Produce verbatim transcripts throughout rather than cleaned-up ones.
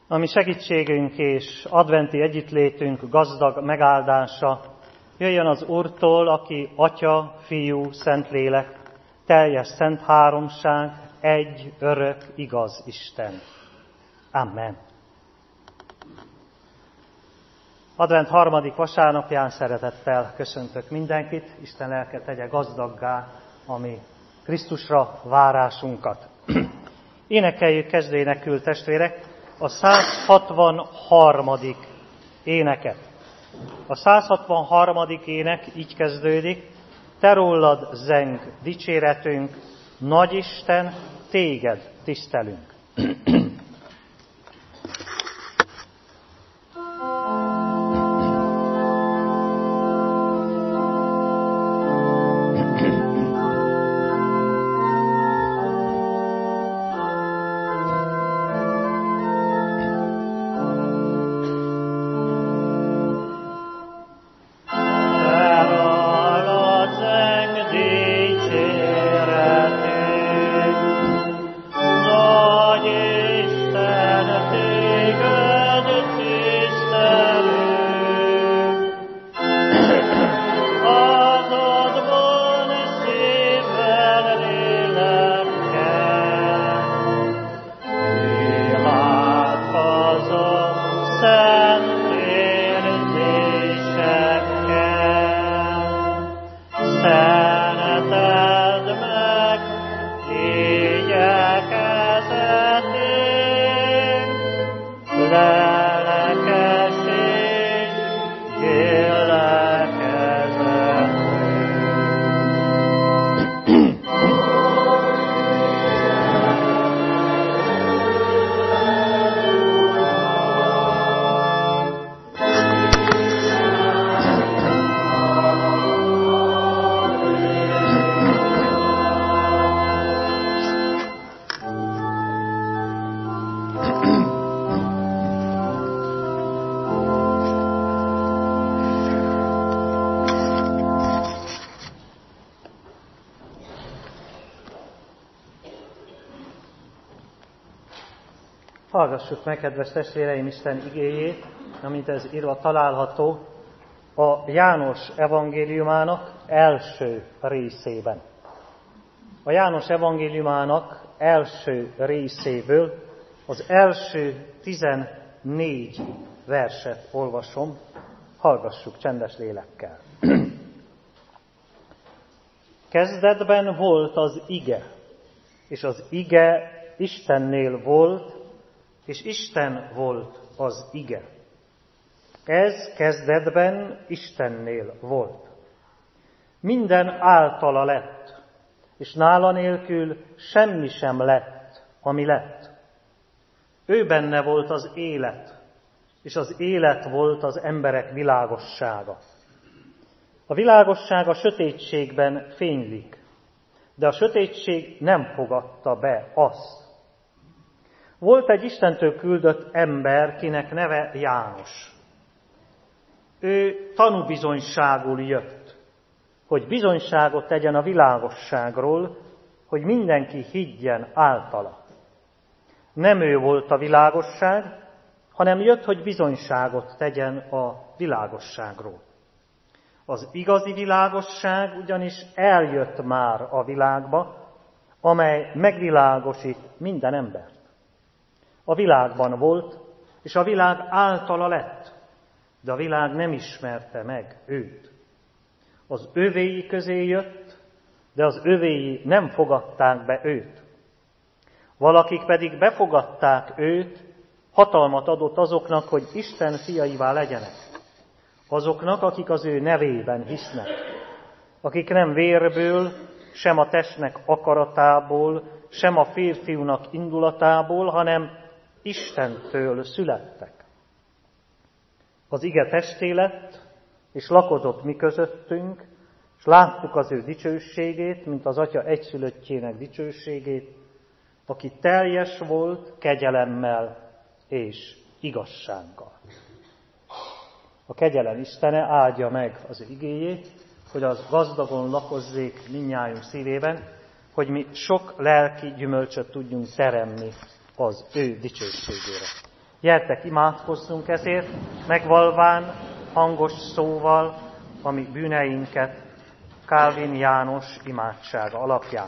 A mi segítségünk és adventi együttlétünk gazdag megáldása jöjjön az Úrtól, aki Atya, Fiú, Szentlélek, teljes szent háromság, egy, örök, igaz Isten. Amen. Advent harmadik vasárnapján szeretettel köszöntök mindenkit, Isten lelke tegye gazdaggá a mi Krisztusra várásunkat. Énekeljük kezdőénekül, testvérek, a száz hatvanharmadik éneket. A száz hatvanharmadik ének így kezdődik: Te rólad zeng dicséretünk, Nagy Isten, téged tisztelünk. Hallgassuk meg, kedves testvéreim, Isten igéjét, amint ez írva található a János evangéliumának első részében. A János evangéliumának első részéből az első tizennégy verset olvasom, hallgassuk csendes lélekkel. Kezdetben volt az ige, és az ige Istennél volt, és Isten volt az ige. Ez kezdetben Istennél volt. Minden általa lett, és nála nélkül semmi sem lett, ami lett. Ő benne volt az élet, és az élet volt az emberek világossága. A világosság a sötétségben fénylik, de a sötétség nem fogadta be azt. Volt egy Istentől küldött ember, kinek neve János. Ő tanúbizonyságul jött, hogy bizonyságot tegyen a világosságról, hogy mindenki higgyen általa. Nem ő volt a világosság, hanem jött, hogy bizonyságot tegyen a világosságról. Az igazi világosság ugyanis eljött már a világba, amely megvilágosít minden embert. A világban volt, és a világ általa lett, de a világ nem ismerte meg őt. Az övéi közé jött, de az övéi nem fogadták be őt. Valakik pedig befogadták őt, hatalmat adott azoknak, hogy Isten fiaivá legyenek. Azoknak, akik az ő nevében hisznek. Akik nem vérből, sem a testnek akaratából, sem a férfiúnak indulatából, hanem Istentől születtek. Az ige testé lett, és lakozott mi közöttünk, és láttuk az ő dicsőségét, mint az Atya egyszülöttjének dicsőségét, aki teljes volt kegyelemmel és igazsággal. A kegyelem Istene áldja meg az igéjét, hogy az gazdagon lakozzék mindnyájunk szívében, hogy mi sok lelki gyümölcsöt tudjunk teremni az ő dicsőségére. Gyertek, imádkozzunk ezért, megvalván hangos szóval a mi bűneinket Kálvin János imádsága alapján.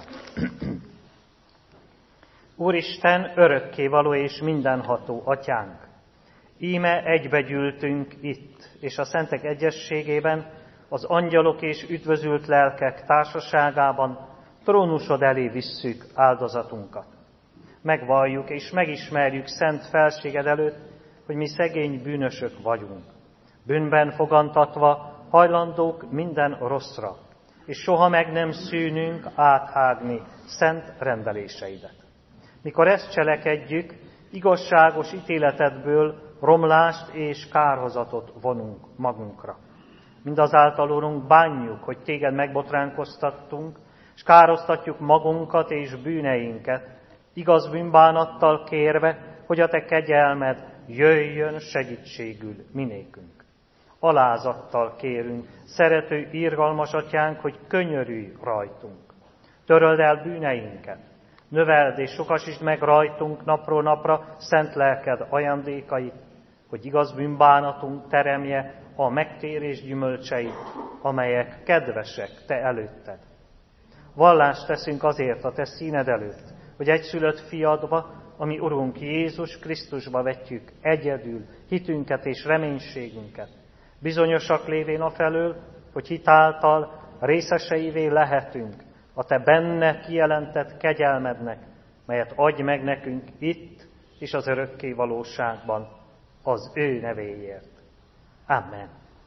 Úristen, örökkévaló és mindenható atyánk, íme egybegyűltünk itt, és a szentek egyességében, az angyalok és üdvözült lelkek társaságában trónusod elé visszük áldozatunkat. Megvalljuk és megismerjük szent felséged előtt, hogy mi szegény bűnösök vagyunk. Bűnben fogantatva hajlandók minden rosszra, és soha meg nem szűnünk áthágni szent rendeléseidet. Mikor ezt cselekedjük, igazságos ítéletedből romlást és kárhozatot vonunk magunkra. Mindazáltal, Urunk, bánjuk, hogy téged megbotránkoztattunk, és károsztatjuk magunkat és bűneinket, igaz bűnbánattal kérve, hogy a te kegyelmed jöjjön segítségül minékünk. Alázattal kérünk, szerető, irgalmas atyánk, hogy könyörülj rajtunk. Töröld el bűneinket, növeld és sokasítsd meg rajtunk napról napra szent lelked ajándékait, hogy igaz bűnbánatunk teremje a megtérés gyümölcseit, amelyek kedvesek te előtted. Vallást teszünk azért a te színed előtt, hogy egyszülött fiadba, ami Urunk Jézus Krisztusba vetjük egyedül hitünket és reménységünket, bizonyosak lévén afelől, hogy hitáltal részeseivé lehetünk a te benne kijelentett kegyelmednek, melyet adj meg nekünk itt és az örökké valóságban az ő nevéért. Amen.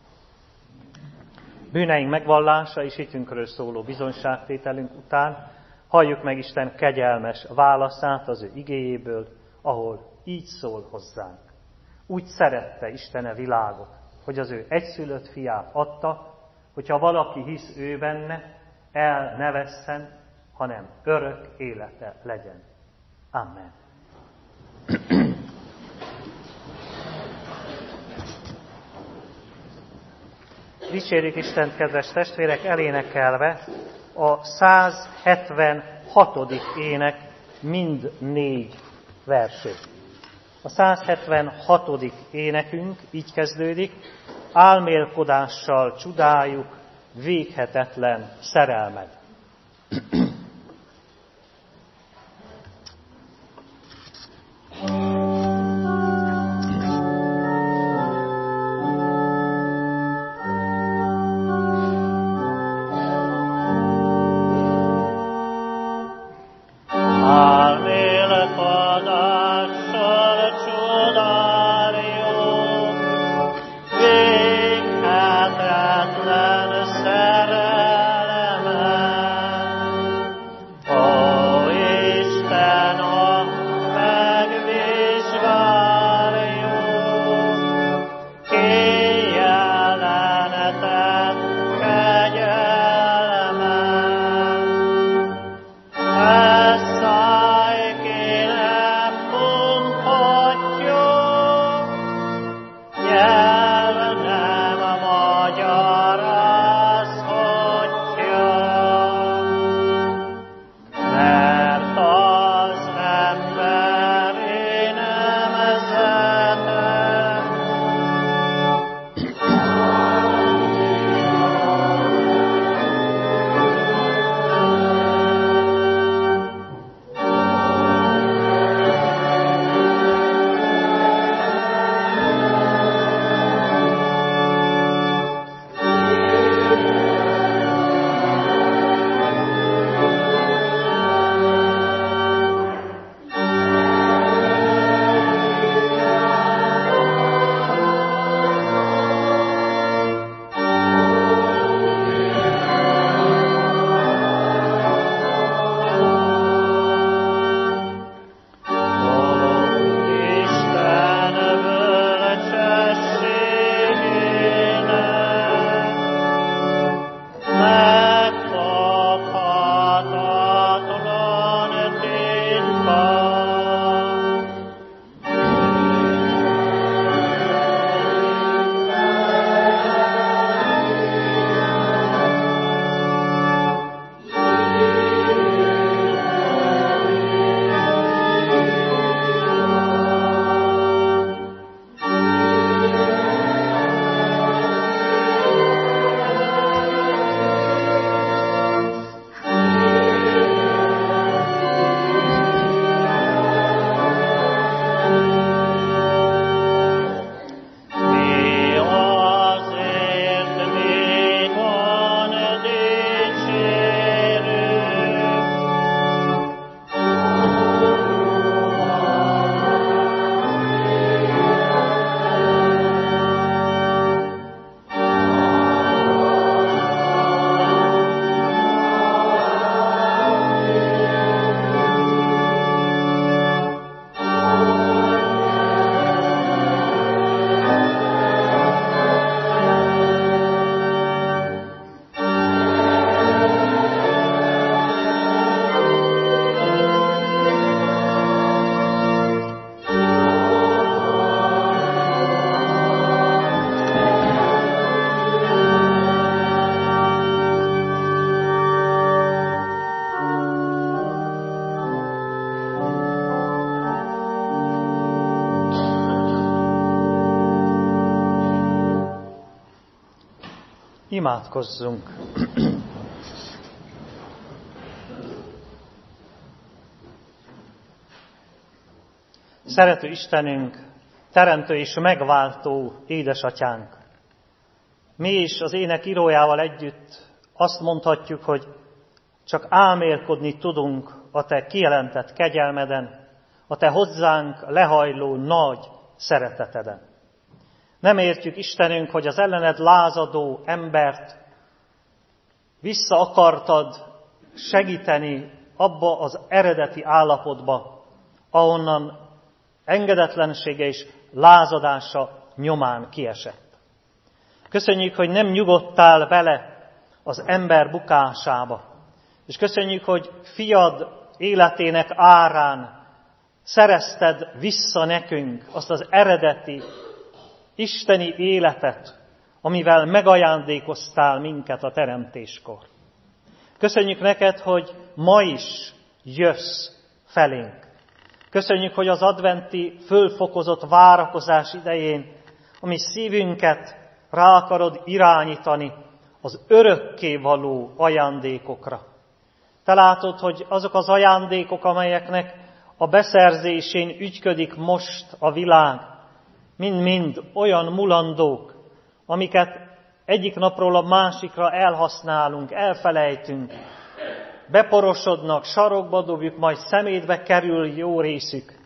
Bűneink megvallása és hitünkről szóló bizonyságtételünk után halljuk meg Isten kegyelmes válaszát az ő igéjéből, ahol így szól hozzánk. Úgy szerette Isten a világot, hogy az ő egyszülött fiát adta, hogyha valaki hisz ő benne, el ne vesszen, hanem örök élete legyen. Amen. Dicsérjük Istent, kedves testvérek, elénekelve a száz hetvenhatodik ének mind négy versét. A száz hetvenhatodik énekünk így kezdődik: álmélkodással csodáljuk véghetetlen szerelmed. Szerelem Imádkozzunk! Szerető Istenünk, teremtő és megváltó édesatyánk! Mi is az ének írójával együtt azt mondhatjuk, hogy csak álmélkodni tudunk a Te kijelentett kegyelmeden, a Te hozzánk lehajló nagy szereteteden. Nem értjük, Istenünk, hogy az ellened lázadó embert vissza akartad segíteni abba az eredeti állapotba, ahonnan engedetlensége és lázadása nyomán kiesett. Köszönjük, hogy nem nyugodtál vele az ember bukásába. És köszönjük, hogy fiad életének árán szerezted vissza nekünk azt az eredeti isteni életet, amivel megajándékoztál minket a teremtéskor. Köszönjük neked, hogy ma is jössz felénk. Köszönjük, hogy az adventi fölfokozott várakozás idején, ami szívünket rá akarod irányítani az örökkévaló ajándékokra. Te látod, hogy azok az ajándékok, amelyeknek a beszerzésén ügyködik most a világ, mind-mind olyan mulandók, amiket egyik napról a másikra elhasználunk, elfelejtünk, beporosodnak, sarokba dobjuk, majd szemétbe kerül jó részük.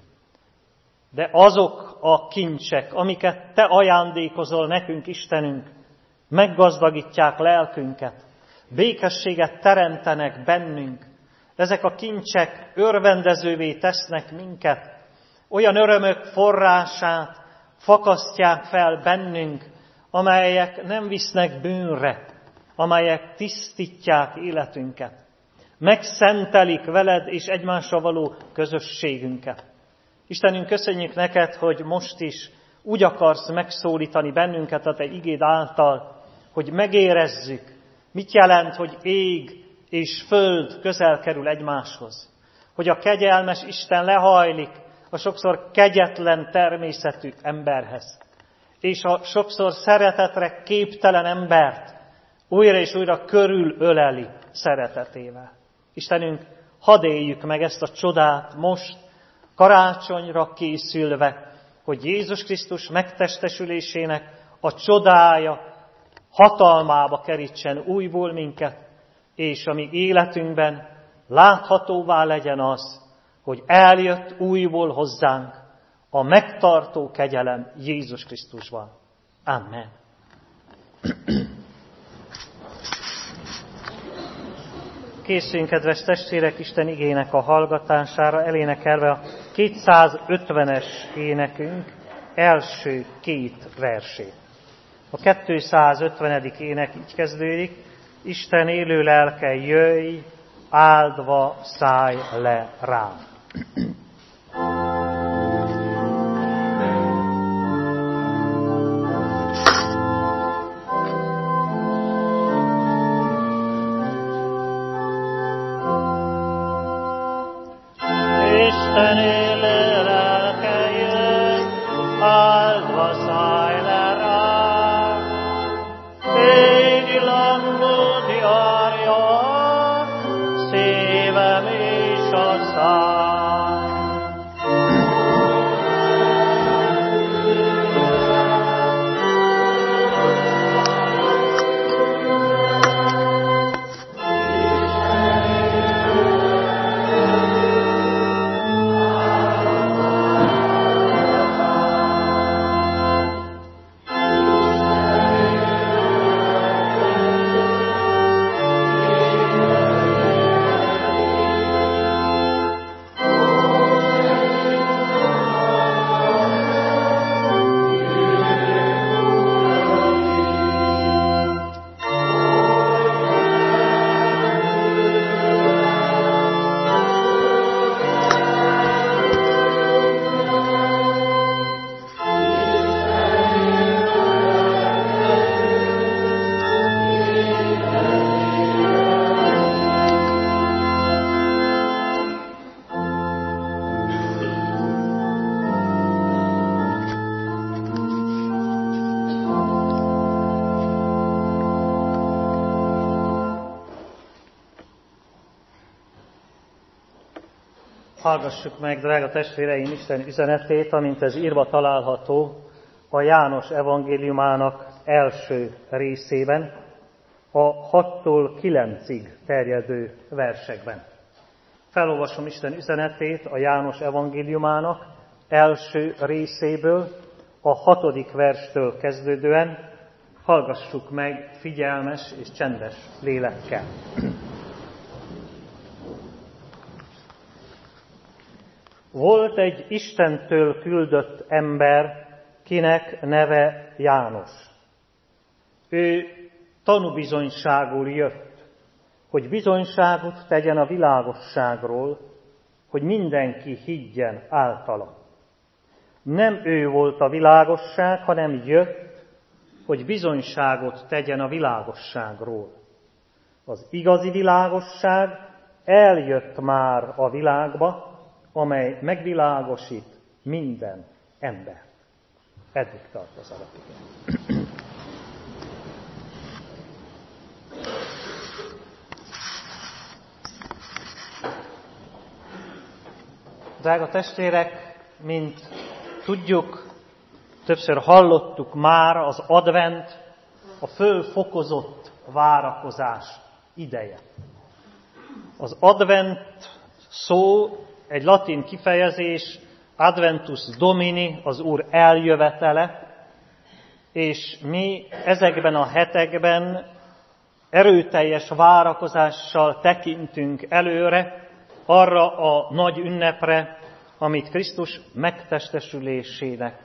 De azok a kincsek, amiket Te ajándékozol nekünk, Istenünk, meggazdagítják lelkünket, békességet teremtenek bennünk. Ezek a kincsek örvendezővé tesznek minket, olyan örömök forrását fakasztják fel bennünk, amelyek nem visznek bűnre, amelyek tisztítják életünket, megszentelik veled és egymással való közösségünket. Istenünk, köszönjük neked, hogy most is úgy akarsz megszólítani bennünket a Te igéd által, hogy megérezzük, mit jelent, hogy ég és föld közel kerül egymáshoz. Hogy a kegyelmes Isten lehajlik a sokszor kegyetlen természetű emberhez. És a sokszor szeretetre képtelen embert újra és újra körülöleli szeretetével. Istenünk, hadd éljük meg ezt a csodát most, karácsonyra készülve, hogy Jézus Krisztus megtestesülésének a csodája hatalmába kerítsen újból minket, és a mi életünkben láthatóvá legyen az, hogy eljött újból hozzánk a megtartó kegyelem Jézus Krisztusban. Amen. Készüljünk, kedves testvérek, Isten igének a hallgatására, elénekelve a kétszázötvenes énekünk első két versét. A kétszázötvenedik ének így kezdődik: Isten élő lelke, jöjj, áldva szállj le rám. Isten élő lelke, jöjj, áldva szállj le rám. Égi langod járja szívem és a szám. Hallgassuk meg, drága testvéreim, Isten üzenetét, amint ez írva található a János evangéliumának első részében, a hattól kilencig terjedő versekben. Felolvasom Isten üzenetét a János evangéliumának első részéből, a hatodik verstől kezdődően. Hallgassuk meg figyelmes és csendes lélekkel. Volt egy Istentől küldött ember, kinek neve János. Ő tanúbizonyságul jött, hogy bizonyságot tegyen a világosságról, hogy mindenki higgyen általa. Nem ő volt a világosság, hanem jött, hogy bizonyságot tegyen a világosságról. Az igazi világosság eljött már a világba, amely megvilágosít minden embert. Eddig tart az alapigény. Drága testvérek, mint tudjuk, többször hallottuk már, az advent a fölfokozott várakozás ideje. Az advent szó egy latin kifejezés, adventus domini, az Úr eljövetele, és mi ezekben a hetekben erőteljes várakozással tekintünk előre arra a nagy ünnepre, amit Krisztus megtestesülésének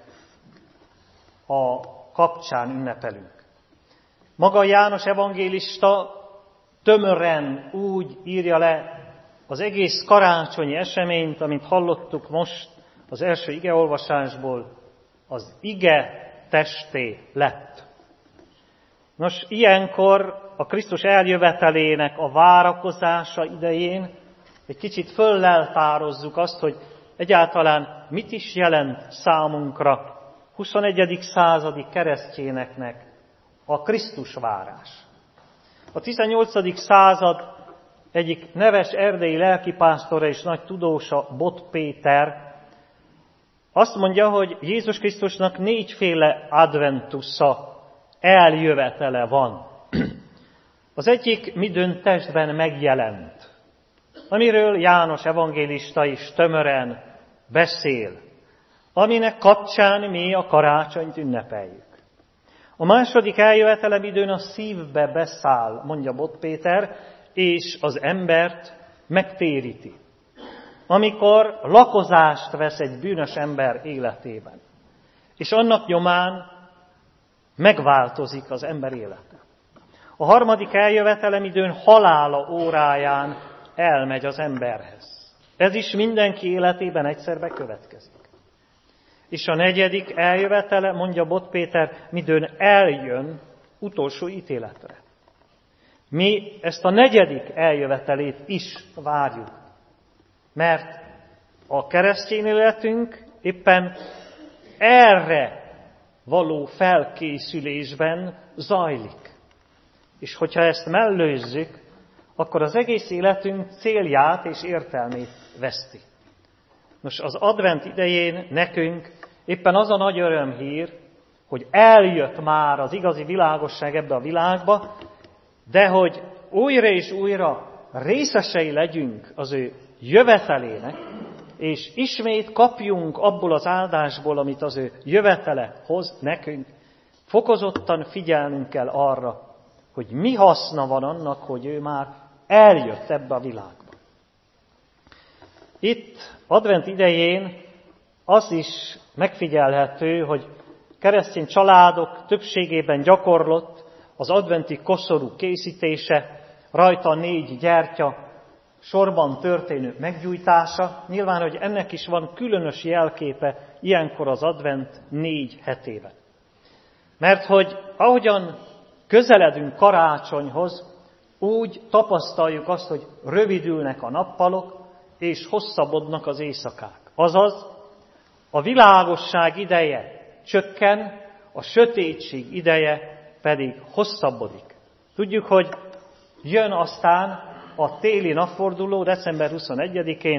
a kapcsán ünnepelünk. Maga János evangélista tömören úgy írja le az egész karácsonyi eseményt, amit hallottuk most az első igeolvasásból, az ige testé lett. Nos, ilyenkor a Krisztus eljövetelének a várakozása idején egy kicsit fölleltározzuk azt, hogy egyáltalán mit is jelent számunkra huszonegyedik századi keresztényeknek a Krisztus várás. A tizennyolcadik század egyik neves erdélyi lelkipásztora és nagy tudósa, Bot Péter azt mondja, hogy Jézus Krisztusnak négyféle adventusza, eljövetele van. Az egyik midőn testben megjelent, amiről János evangélista is tömören beszél, aminek kapcsán mi a karácsonyt ünnepeljük. A második eljövetele midőn a szívbe beszáll, mondja Bot Péter, és az embert megtéríti. Amikor lakozást vesz egy bűnös ember életében, és annak nyomán megváltozik az ember élete. A harmadik eljövetelem időn halála óráján elmegy az emberhez. Ez is mindenki életében egyszerbe következik. És a negyedik eljövetele, mondja Bot Péter, midőn eljön utolsó ítéletre. Mi ezt a negyedik eljövetelét is várjuk, mert a keresztény életünk éppen erre való felkészülésben zajlik. És hogyha ezt mellőzzük, akkor az egész életünk célját és értelmét veszti. Nos, az advent idején nekünk éppen az a nagy örömhír, hogy eljött már az igazi világosság ebbe a világba, de hogy újra és újra részesei legyünk az ő jövetelének, és ismét kapjunk abból az áldásból, amit az ő jövetele hoz nekünk, fokozottan figyelnünk kell arra, hogy mi haszna van annak, hogy ő már eljött ebbe a világba. Itt advent idején az is megfigyelhető, hogy keresztény családok többségében gyakorlott az adventi koszorú készítése, rajta négy gyertya, sorban történő meggyújtása. Nyilván, hogy ennek is van különös jelképe ilyenkor az advent négy hetében. Mert hogy ahogyan közeledünk karácsonyhoz, úgy tapasztaljuk azt, hogy rövidülnek a nappalok, és hosszabbodnak az éjszakák. Azaz, a világosság ideje csökken, a sötétség ideje pedig hosszabbodik. Tudjuk, hogy jön aztán a téli napforduló december huszonegyedikén,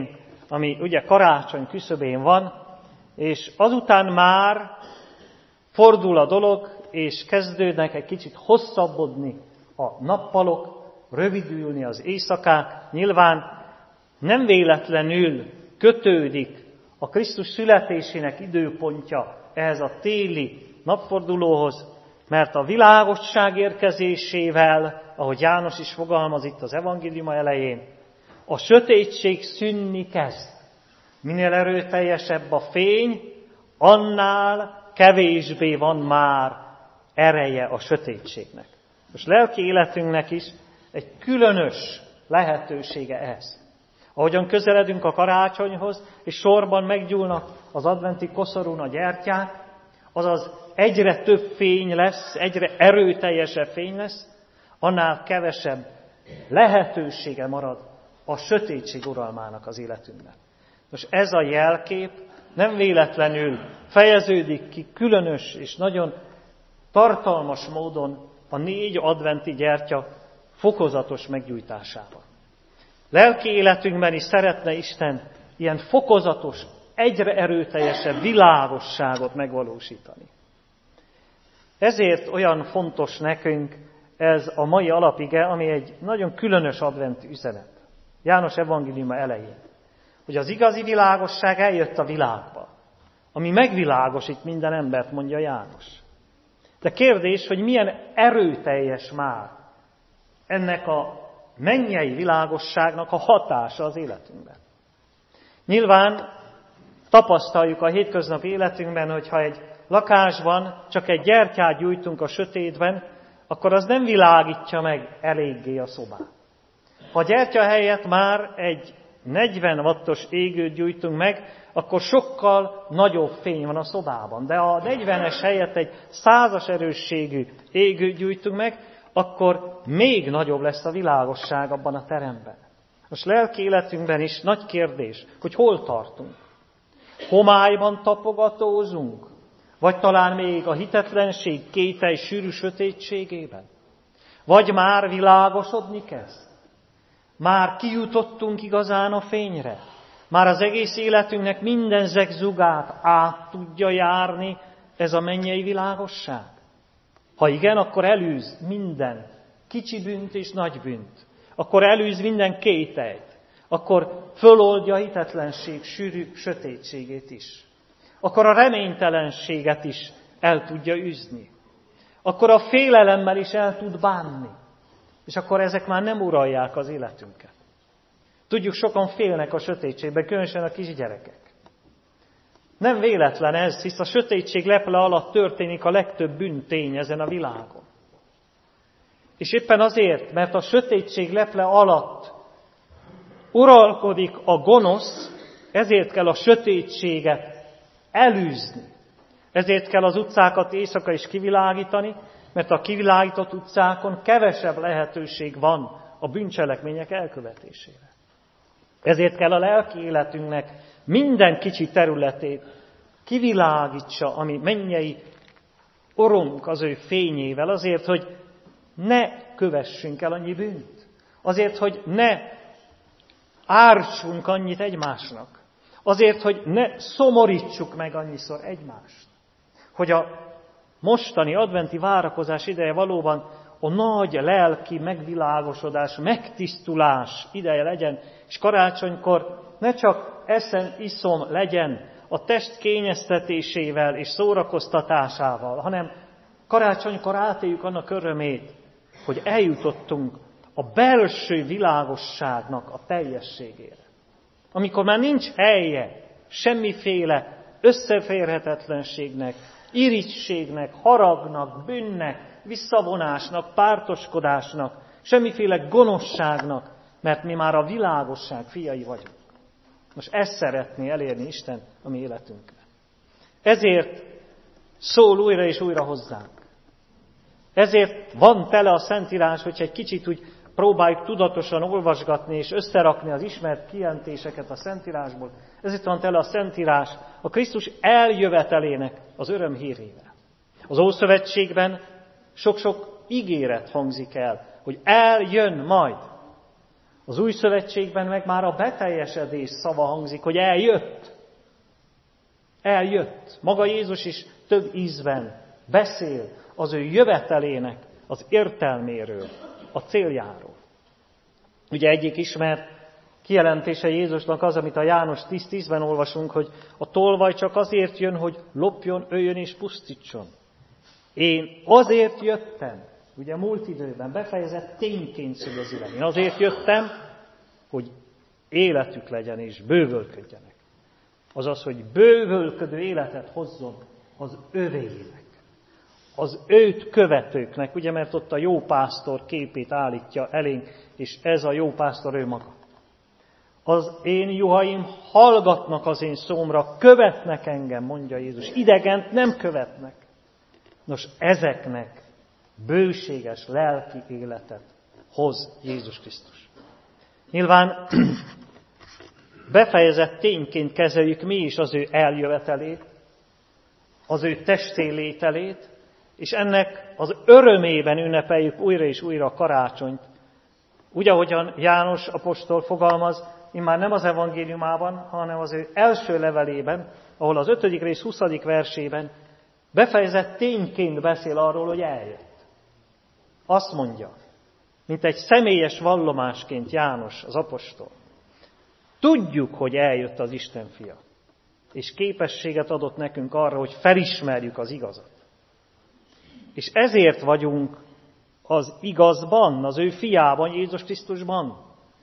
ami ugye karácsony küszöbén van, és azután már fordul a dolog, és kezdődnek egy kicsit hosszabbodni a nappalok, rövidülni az éjszakák. Nyilván nem véletlenül kötődik a Krisztus születésének időpontja ehhez a téli napfordulóhoz, mert a világosság érkezésével, ahogy János is fogalmaz itt az evangéliuma elején, a sötétség szűnni kezd. Minél erőteljesebb a fény, annál kevésbé van már ereje a sötétségnek. Most lelki életünknek is egy különös lehetősége ez. Ahogyan közeledünk a karácsonyhoz, és sorban meggyúlnak az adventi koszorún a gyertyák, azaz egyre több fény lesz, egyre erőteljesebb fény lesz, annál kevesebb lehetősége marad a sötétség uralmának az életünkben. Most ez a jelkép nem véletlenül fejeződik ki különös és nagyon tartalmas módon a négy adventi gyertya fokozatos meggyújtásával. Lelki életünkben is szeretne Isten ilyen fokozatos, egyre erőteljesebb világosságot megvalósítani. Ezért olyan fontos nekünk ez a mai alapige, ami egy nagyon különös adventi üzenet. János evangéliuma elején. Hogy az igazi világosság eljött a világba, ami megvilágosít minden embert, mondja János. De kérdés, hogy milyen erőteljes már ennek a mennyei világosságnak a hatása az életünkben. Nyilván tapasztaljuk a hétköznapi életünkben, hogy ha egy lakásban csak egy gyertyát gyújtunk a sötétben, akkor az nem világítja meg eléggé a szobát. Ha a gyertya helyett már egy negyven wattos égőt gyújtunk meg, akkor sokkal nagyobb fény van a szobában. De ha a negyvenes helyett egy százas erősségű égőt gyújtunk meg, akkor még nagyobb lesz a világosság abban a teremben. Most lelki életünkben is nagy kérdés, hogy hol tartunk. Homályban tapogatózunk, vagy talán még a hitetlenség kételj sűrű sötétségében? Vagy már világosodni kezd? Már kijutottunk igazán a fényre? Már az egész életünknek minden zegzugát át tudja járni ez a mennyei világosság? Ha igen, akkor elűz minden kicsi bűnt és nagy bűnt. Akkor elűz minden kételyt. Akkor föloldja a hitetlenség sűrű sötétségét is. Akkor a reménytelenséget is el tudja űzni. Akkor a félelemmel is el tud bánni. És akkor ezek már nem uralják az életünket. Tudjuk, sokan félnek a sötétségben, különösen a kisgyerekek. Nem véletlen ez, hisz a sötétség leple alatt történik a legtöbb bűntény ezen a világon. És éppen azért, mert a sötétség leple alatt uralkodik a gonosz, ezért kell a sötétséget elűzni. Ezért kell az utcákat éjszaka is kivilágítani, mert a kivilágított utcákon kevesebb lehetőség van a bűncselekmények elkövetésére. Ezért kell a lelki életünknek minden kicsi területét kivilágítsa, ami mennyei orrunk az ő fényével, azért, hogy ne kövessünk el annyi bűnt. Azért, hogy ne ártsunk annyit egymásnak. Azért, hogy ne szomorítsuk meg annyiszor egymást. Hogy a mostani adventi várakozás ideje valóban a nagy lelki megvilágosodás, megtisztulás ideje legyen, és karácsonykor ne csak eszem, iszom legyen a test kényeztetésével és szórakoztatásával, hanem karácsonykor átéljük annak örömét, hogy eljutottunk a belső világosságnak a teljességére. Amikor már nincs helye semmiféle összeférhetetlenségnek, irigységnek, haragnak, bűnnek, visszavonásnak, pártoskodásnak, semmiféle gonoszságnak, mert mi már a világosság fiai vagyunk. Most ezt szeretné elérni Isten a mi életünkben. Ezért szól újra és újra hozzánk. Ezért van tele a Szentírás, hogyha egy kicsit úgy próbáljuk tudatosan olvasgatni és összerakni az ismert kijelentéseket a Szentírásból. Ezért van tele a Szentírás a Krisztus eljövetelének az örömhírével. Az Ószövetségben sok-sok ígéret hangzik el, hogy eljön majd. Az új szövetségben meg már a beteljesedés szava hangzik, hogy eljött. Eljött. Maga Jézus is több ízben beszél az ő jövetelének az értelméről, a céljáról. Ugye egyik ismert kijelentése Jézusnak az, amit a János tíz tízben olvasunk, hogy a tolvaj csak azért jön, hogy lopjon, öljön és pusztítson. Én azért jöttem, ugye múlt időben befejezett tényként szól az Isten. Én azért jöttem, hogy életük legyen és bővölködjenek. Azaz, hogy bővölködő életet hozzon az övéinek, az őt követőknek, ugye, mert ott a jó pásztor képét állítja elénk, és ez a jó pásztor ő maga. Az én juhaim hallgatnak az én szómra, követnek engem, mondja Jézus. Idegent nem követnek. Nos, ezeknek bőséges lelki életet hoz Jézus Krisztus. Nyilván befejezett tényként kezeljük mi is az ő eljövetelét, az ő testélételét, és ennek az örömében ünnepeljük újra és újra a karácsonyt. Úgy, ahogyan János apostol fogalmaz, immár nem az evangéliumában, hanem az ő első levelében, ahol az ötödik rész huszadik versében befejezett tényként beszél arról, hogy eljött. Azt mondja, mint egy személyes vallomásként János, az apostol. Tudjuk, hogy eljött az Isten fia, és képességet adott nekünk arra, hogy felismerjük az igazat. És ezért vagyunk az igazban, az ő fiában, Jézus Krisztusban.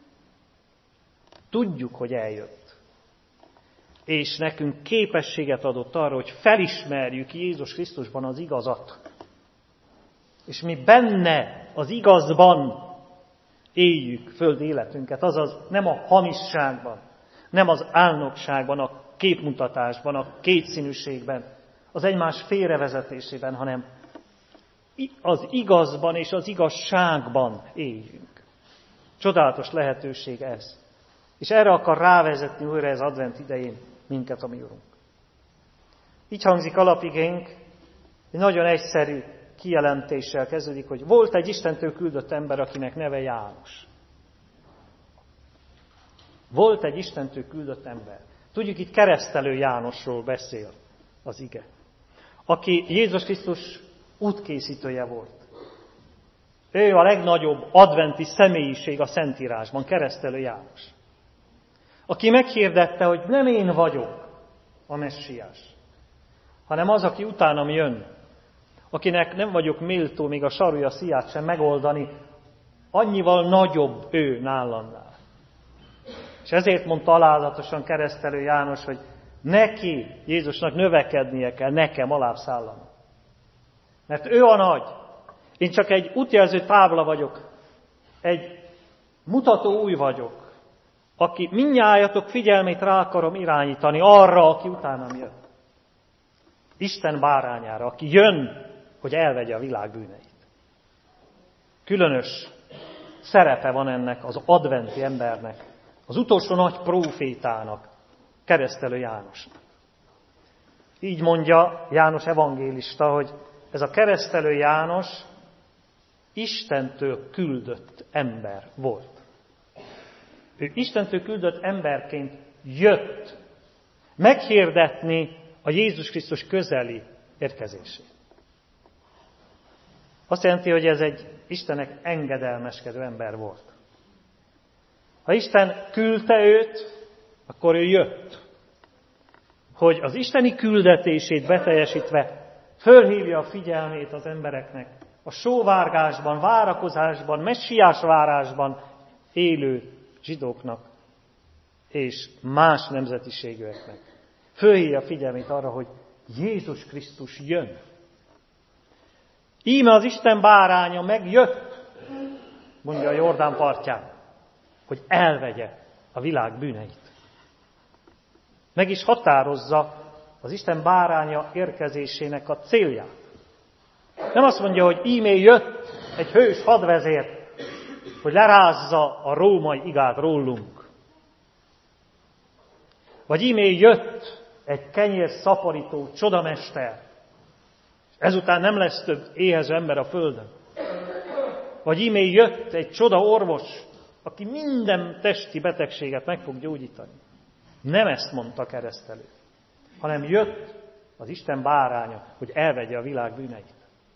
Tudjuk, hogy eljött. És nekünk képességet adott arra, hogy felismerjük Jézus Krisztusban az igazat. És mi benne, az igazban éljük föld életünket. Azaz nem a hamisságban, nem az álnokságban, a képmutatásban, a kétszínűségben, az egymás félrevezetésében, hanem az igazban és az igazságban éljünk. Csodálatos lehetőség ez. És erre akar rávezetni újra ez advent idején minket a mi Urunk. Így hangzik alapigénk, egy nagyon egyszerű kijelentéssel kezdődik, hogy volt egy Istentől küldött ember, akinek neve János. Volt egy Istentől küldött ember. Tudjuk, itt keresztelő Jánosról beszél az ige, aki Jézus Krisztus útkészítője volt. Ő a legnagyobb adventi személyiség a Szentírásban, keresztelő János. Aki meghirdette, hogy nem én vagyok a messiás, hanem az, aki utánam jön, akinek nem vagyok méltó még a sarúja szíját sem megoldani, annyival nagyobb ő nálannál. És ezért mondta alázatosan keresztelő János, hogy neki, Jézusnak növekednie kell, nekem alább szállani. Mert ő a nagy. Én csak egy útjelző tábla vagyok, egy mutató új vagyok, aki mindnyájatok figyelmét rá akarom irányítani arra, aki utánam jön. Isten bárányára, aki jön, hogy elvegye a világ bűneit. Különös szerepe van ennek az adventi embernek, az utolsó nagy prófétának, keresztelő Jánosnak. Így mondja János evangélista, hogy ez a keresztelő János Istentől küldött ember volt. Ő Istentől küldött emberként jött meghirdetni a Jézus Krisztus közeli érkezését. Azt jelenti, hogy ez egy Istennek engedelmeskedő ember volt. Ha Isten küldte őt, akkor ő jött. Hogy az isteni küldetését beteljesítve fölhívja a figyelmét az embereknek a sóvárgásban, várakozásban, messiás várásban élő zsidóknak és más nemzetiségűeknek. Fölhívja a figyelmét arra, hogy Jézus Krisztus jön. Íme az Isten báránya megjött, mondja a Jordán partján, hogy elvegye a világ bűneit. Meg is határozza az Isten báránya érkezésének a célját. Nem azt mondja, hogy íme jött egy hős hadvezér, hogy lerázza a római igát rólunk. Vagy íme jött egy kenyér szaporító csodamester, és ezután nem lesz több éhező ember a földön. Vagy íme jött egy csoda orvos, aki minden testi betegséget meg fog gyógyítani. Nem ezt mondta keresztelő, hanem jött az Isten báránya, hogy elvegye a világ bűneit.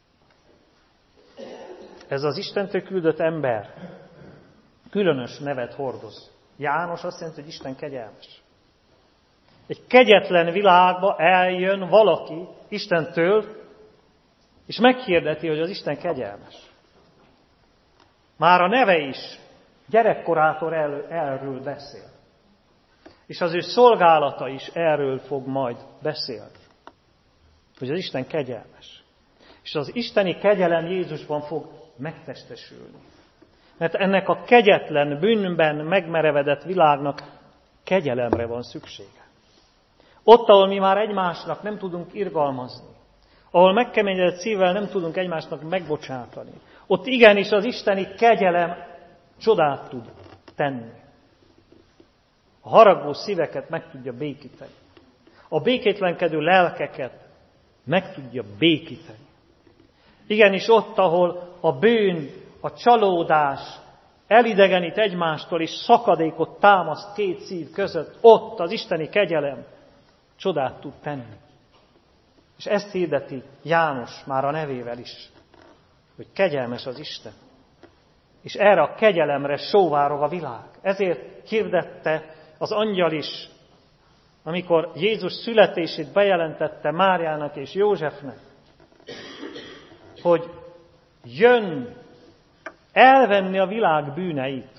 Ez az Istentől küldött ember különös nevet hordoz. János azt jelenti, hogy Isten kegyelmes. Egy kegyetlen világba eljön valaki Istentől, és meghirdeti, hogy az Isten kegyelmes. Már a neve is gyerekkorától el, erről beszél. És az ő szolgálata is erről fog majd beszélni. Hogy az Isten kegyelmes. És az isteni kegyelem Jézusban fog megtestesülni. Mert ennek a kegyetlen, bűnben megmerevedett világnak kegyelemre van szüksége. Ott, ahol mi már egymásnak nem tudunk irgalmazni, ahol megkeményedett szívvel nem tudunk egymásnak megbocsátani, ott igenis az isteni kegyelem csodát tud tenni. A haragvó szíveket meg tudja békíteni. A békétlenkedő lelkeket meg tudja békíteni. Igenis ott, ahol a bűn, a csalódás elidegenít egymástól, és szakadékot támaszt két szív között, ott az isteni kegyelem csodát tud tenni. És ezt hirdeti János már a nevével is, hogy kegyelmes az Isten. És erre a kegyelemre sóvárog a világ. Ezért hirdette az angyal is, amikor Jézus születését bejelentette Máriának és Józsefnek, hogy jön elvenni a világ bűneit.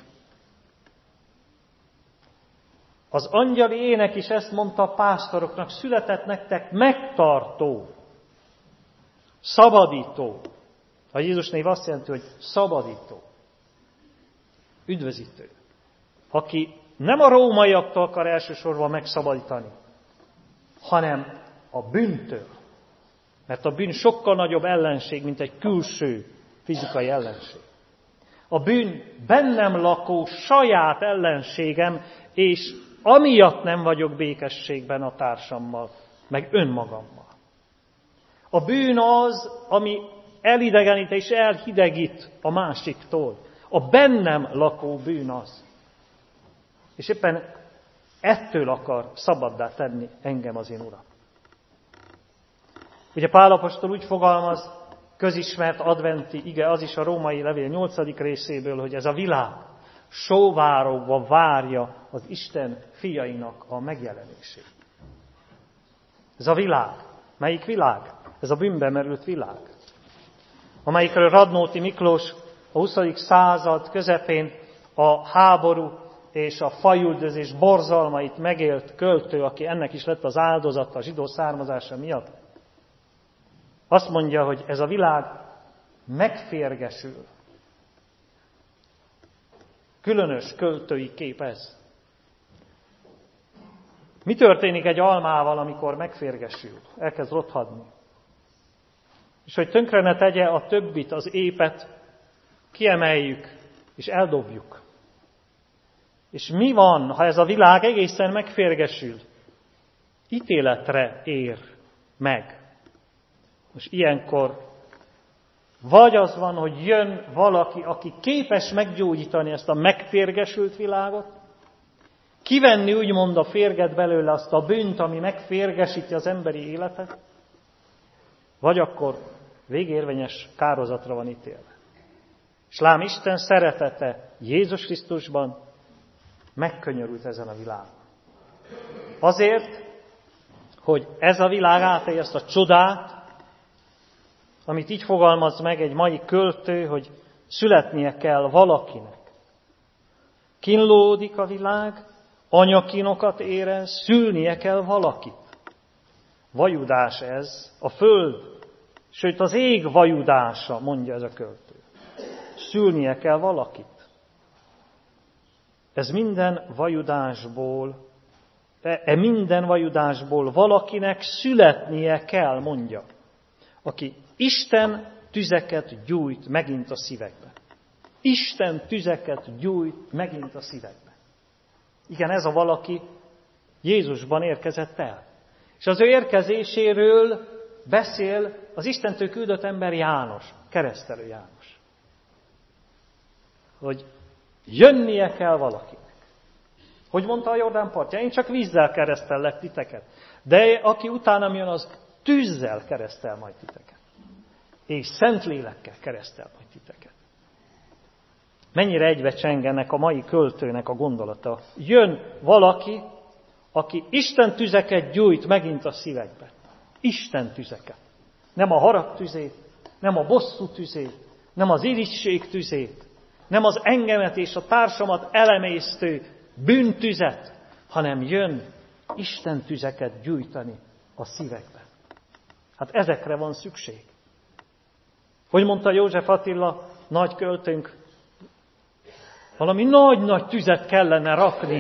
Az angyali ének is ezt mondta a pásztoroknak, született nektek megtartó, szabadító. A Jézus név azt jelenti, hogy szabadító, üdvözítő, aki nem a rómaiaktól akar elsősorban megszabadítani, hanem a bűntől. Mert a bűn sokkal nagyobb ellenség, mint egy külső fizikai ellenség. A bűn bennem lakó saját ellenségem, és amiatt nem vagyok békességben a társammal, meg önmagammal. A bűn az, ami elidegenít és elhidegít a másiktól. A bennem lakó bűn az. És éppen ettől akar szabaddá tenni engem az én Uram. Ugye Pál apostol úgy fogalmaz, közismert adventi ige, az is a római levél nyolcadik részéből, hogy ez a világ sóvárogva várja az Isten fiainak a megjelenését. Ez a világ. Melyik világ? Ez a bűnbe merült világ. Amelyikről Radnóti Miklós a huszadik század közepén a háború és a fajüldözés borzalmait megélt költő, aki ennek is lett az áldozata a zsidó származása miatt, azt mondja, hogy ez a világ megférgesül. Különös költői kép ez. Mi történik egy almával, amikor megférgesül? Elkezd rothadni. És hogy tönkre ne tegye a többit, az épet, kiemeljük és eldobjuk. És mi van, ha ez a világ egészen megférgesül? Ítéletre ér meg. Most ilyenkor vagy az van, hogy jön valaki, aki képes meggyógyítani ezt a megférgesült világot, kivenni úgymond a férget belőle, azt a bűnt, ami megférgesíti az emberi életet, vagy akkor végérvényes kározatra van ítélve. És lám Isten szeretete Jézus Krisztusban megkönyörült ezen a világon. Azért, hogy ez a világ átélje ezt a csodát, amit így fogalmaz meg egy mai költő, hogy születnie kell valakinek. Kínlódik a világ, anyakínokat érez, szülnie kell valakit. Vajudás ez, a föld, sőt az ég vajudása, mondja ez a költő. Szülnie kell valakit. Ez minden vajudásból, e minden vajudásból valakinek születnie kell, mondja, aki Isten tüzeket gyújt megint a szívekbe. Isten tüzeket gyújt megint a szívekbe. Igen, ez a valaki Jézusban érkezett el. És az ő érkezéséről beszél az Istentől küldött ember János, keresztelő János. Hogy Jönnie kell valakinek. Hogy mondta a Jordán partján, én csak vízzel keresztellek titeket. De aki utánam jön, az tűzzel keresztel majd titeket. És szent lélekkel keresztel majd titeket. Mennyire egybe csengenek a mai költőnek a gondolata. Jön valaki, aki Isten tüzeket gyújt megint a szívekbe. Isten tüzeket. Nem a harag tüzét, nem a bosszú tüzét, nem az irigység tüzét, nem az engemet és a társamat elemésztő bűntüzet, hanem jön Isten tüzeket gyújtani a szívekbe. Hát ezekre van szükség. Hogy mondta József Attila, nagy költőnk, valami nagy-nagy tüzet kellene rakni,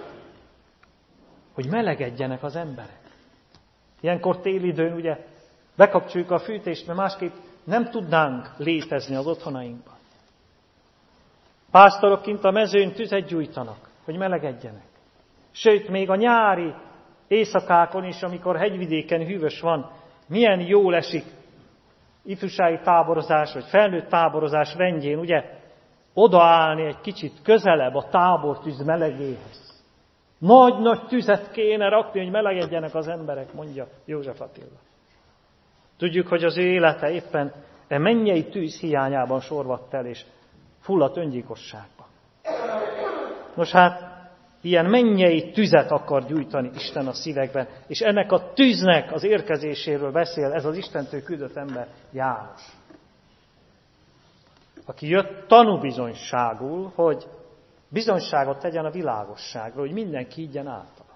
hogy melegedjenek az emberek. Ilyenkor télidőn ugye bekapcsoljuk a fűtést, mert másképp nem tudnánk létezni az otthonainkban. Pásztorok kint a mezőn tüzet gyújtanak, hogy melegedjenek. Sőt, még a nyári éjszakákon is, amikor hegyvidéken hűvös van, milyen jól esik ifjúsági táborozás, vagy felnőtt táborozás rendjén, ugye, odaállni egy kicsit közelebb a tábortűz melegéhez. Nagy-nagy tüzet kéne rakni, hogy melegedjenek az emberek, mondja József Attila. Tudjuk, hogy az ő élete éppen e mennyei tűz hiányában sorvadt el, és fulladt öngyilkosságba. Nos hát, ilyen mennyei tüzet akar gyújtani Isten a szívekben, és ennek a tűznek az érkezéséről beszél ez az Istentől küldött ember, János. Aki jött tanúbizonyságul, hogy bizonyságot tegyen a világosságról, hogy mindenki higgyen általa.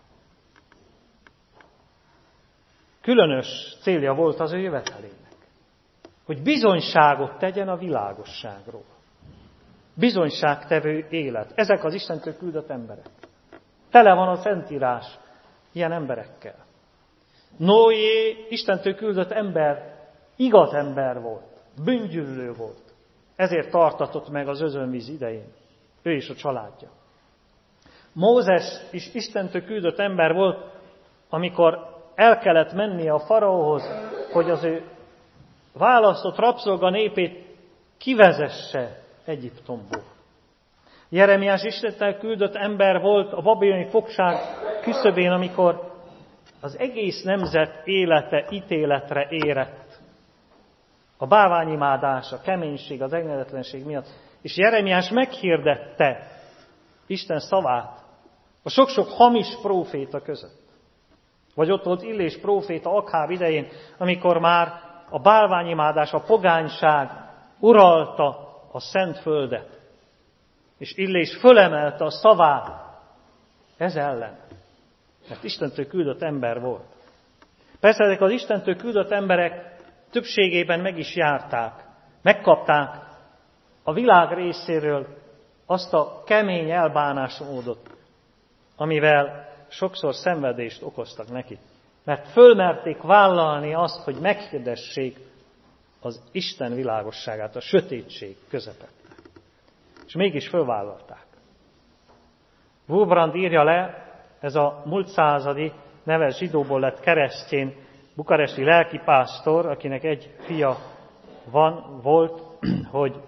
Különös célja volt az ő jövetelének, hogy bizonyságot tegyen a világosságról. Bizonyságtevő élet. Ezek az Istentől küldött emberek. Tele van a Szentírás ilyen emberekkel. Noé Istentől küldött ember, igaz ember volt, bűngyűlölő volt. Ezért tartatott meg az özönvíz idején. Ő és a családja. Mózes is Istentől küldött ember volt, amikor el kellett mennie a faraóhoz, hogy az ő választott rabszolga népét kivezesse Egyiptomból. Jeremiás Istentől küldött ember volt a babiloni fogság küszöbén, amikor az egész nemzet élete ítéletre érett. A bálványimádás, a keménység, az engedetlenség miatt. És Jeremiás meghirdette Isten szavát a sok-sok hamis próféta között. Vagy ott volt Illés próféta Akháb idején, amikor már a bálványimádás, a pogányság uralta a szent földet. És Illés fölemelte a szavát ez ellen. Mert Istentől küldött ember volt. Persze ezek az Istentől küldött emberek többségében meg is járták. Megkapták a világ részéről azt a kemény elbánásmódot, amivel sokszor szenvedést okoztak neki. Mert fölmerték vállalni azt, hogy meghirdessék az Isten világosságát a sötétség közepette. És mégis fölvállalták. Wurmbrand írja le, ez a múlt századi neves zsidóból lett keresztjén, bukaresti lelkipásztor, akinek egy fia van, volt, hogy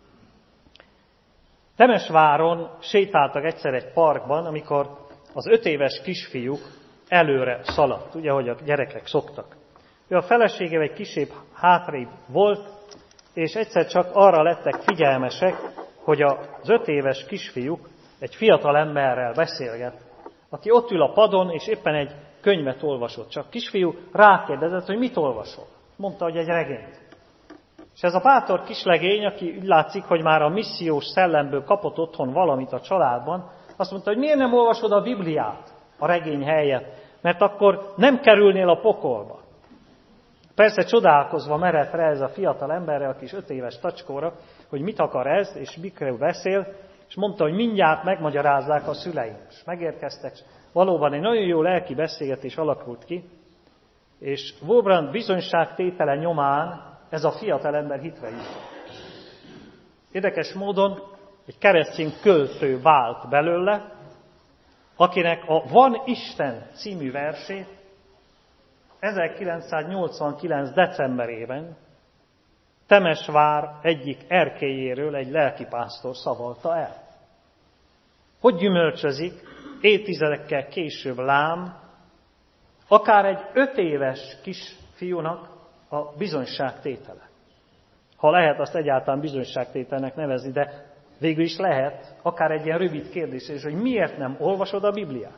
Temesváron sétáltak egyszer egy parkban, amikor az öt éves kisfiúk előre szaladt, ugye, ahogy a gyerekek szoktak. Ő a feleségével egy kisébb hátrébb volt, és egyszer csak arra lettek figyelmesek, hogy az öt éves kisfiúk egy fiatal emberrel beszélget, aki ott ül a padon, és éppen egy könyvet olvasott. Csak kisfiú rákérdezett, hogy mit olvasol. Mondta, hogy egy regényt. És ez a bátor kislegény, aki úgy látszik, hogy már a missziós szellemből kapott otthon valamit a családban, azt mondta, hogy miért nem olvasod a Bibliát a regény helyett, mert akkor nem kerülnél a pokolba. Persze csodálkozva merett rá ez a fiatal emberre, a kis öt éves tacskóra, hogy mit akar ez, és mikről beszél, és mondta, hogy mindjárt megmagyarázzák a szüleim. És megérkeztek, valóban egy nagyon jó lelki beszélgetés alakult ki, és Wurmbrand bizonyságtétele nyomán ez a fiatal ember hitre jutott. Érdekes módon egy keresztény költő vált belőle, akinek a Van Isten című versét ezerkilencszáznyolcvankilenc decemberében Temesvár egyik erkélyéről egy lelkipásztor szavalta el. hogy gyümölcsözik évtizedekkel később lám, akár egy öt éves kisfiúnak a bizonyságtétele. Ha lehet azt egyáltalán bizonyságtételnek nevezni, de végül is lehet, akár egy ilyen rövid kérdés is, hogy miért nem olvasod a Bibliát?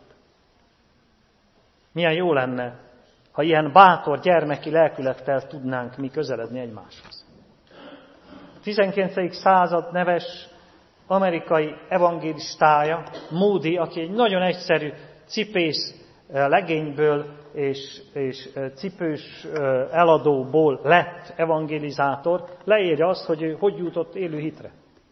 Milyen jó lenne, ha ilyen bátor gyermeki lelkülettel tudnánk mi közeledni egymáshoz. A tizenkilencedik század neves amerikai evangélistája, Moody, aki egy nagyon egyszerű cipész legényből és, és cipős eladóból lett evangelizátor, leírja azt, hogy ő hogy jutott élő hitre.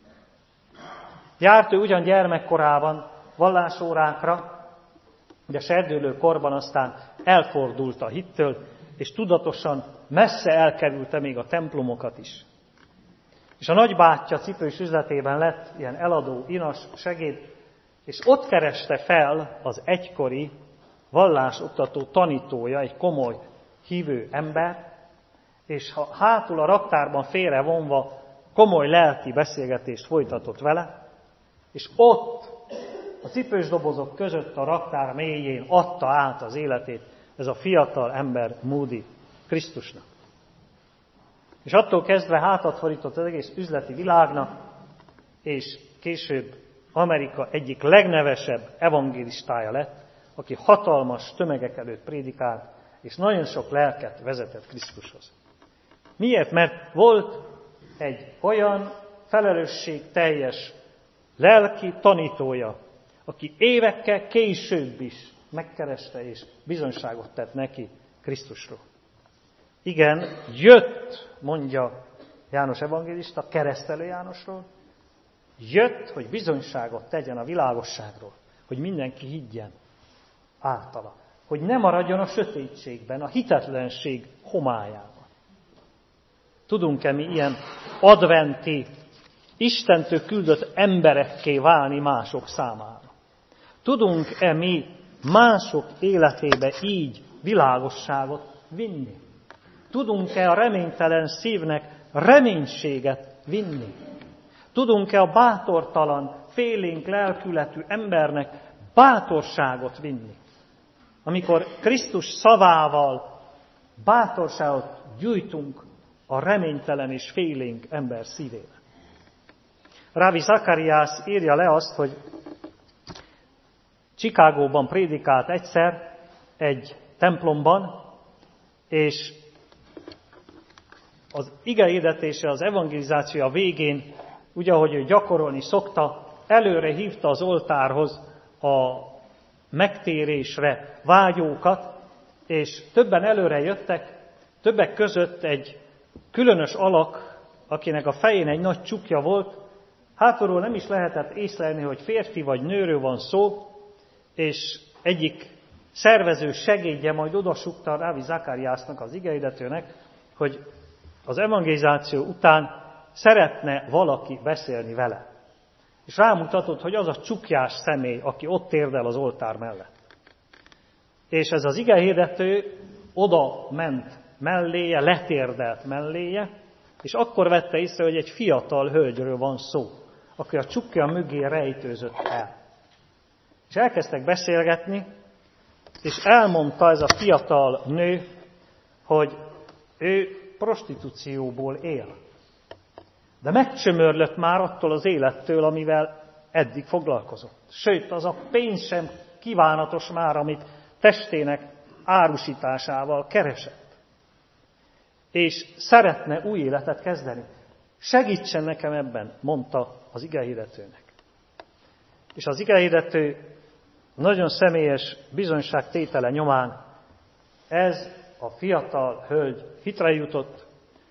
Járt ő ugyan gyermekkorában vallásórákra, de serdülő korban aztán elfordult a hittől, és tudatosan messze elkerülte még a templomokat is. És a nagybátyja cipős üzletében lett ilyen eladó, inas segéd, és ott kereste fel az egykori vallásoktató tanítója, egy komoly hívő ember, és ha hátul a raktárban félrevonva komoly lelki beszélgetést folytatott vele, és ott a cipős dobozok között a raktár mélyén adta át az életét ez a fiatal ember, Moody, Krisztusnak. És attól kezdve hátat fordított az egész üzleti világnak, és később Amerika egyik legnevesebb evangélistája lett, aki hatalmas tömegek előtt prédikált, és nagyon sok lelket vezetett Krisztushoz. Miért? Mert volt egy olyan felelősségteljes lelki tanítója, aki évekkel később is megkereste és bizonyságot tett neki Krisztusról. Igen, jött, mondja János evangélista, keresztelő Jánosról, jött, hogy bizonyságot tegyen a világosságról, hogy mindenki higgyen általa, hogy ne maradjon a sötétségben, a hitetlenség homályában. Tudunk-e mi ilyen adventi, Istentől küldött emberekké válni mások számára? Tudunk-e mi mások életébe így világosságot vinni? Tudunk-e a reménytelen szívnek reménységet vinni? Tudunk-e a bátortalan, félénk lelkületű embernek bátorságot vinni? Amikor Krisztus szavával bátorságot gyújtunk a reménytelen és félénk ember szívébe. Ravi Zacharias írja le azt, hogy Chicagóban prédikált egyszer egy templomban, és az igehirdetése, az evangelizációja végén, úgy, ahogy ő gyakorolni szokta, előre hívta az oltárhoz a megtérésre vágyókat, és többen előre jöttek, többek között egy különös alak, akinek a fején egy nagy csukja volt, hátulról nem is lehetett észlelni, hogy férfi vagy nőről van szó, és egyik szervező segédje majd odasukta Ravi Zachariasnak, az igehirdetőnek, hogy az evangelizáció után szeretne valaki beszélni vele. És rámutatott, hogy az a csukjás személy, aki ott térdel az oltár mellett. És ez az igehirdető oda ment melléje, letérdelt melléje, és akkor vette észre, hogy egy fiatal hölgyről van szó, aki a csukja mögé rejtőzött el. És elkezdtek beszélgetni, és elmondta ez a fiatal nő, hogy ő prostitúcióból él. De megcsömörlött már attól az élettől, amivel eddig foglalkozott. Sőt, az a pénz sem kívánatos már, amit testének árusításával keresett. És szeretne új életet kezdeni. Segítsen nekem ebben, mondta az igehirdetőnek. És az igehirdető nagyon személyes bizonyságtétele nyomán ez a fiatal hölgy hitre jutott,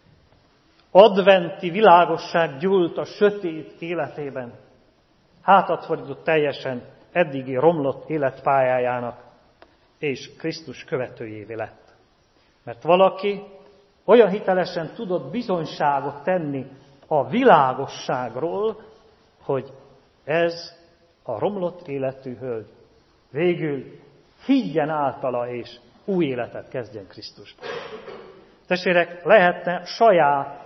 adventi világosság gyúlt a sötét életében, hátat fordított teljesen eddigi romlott életpályájának, és Krisztus követőjévé lett. Mert valaki olyan hitelesen tudott bizonyságot tenni a világosságról, hogy ez a romlott életű hölgy végül higgyen általa és új életet kezdjen Krisztusban. Testvérek, lehetne saját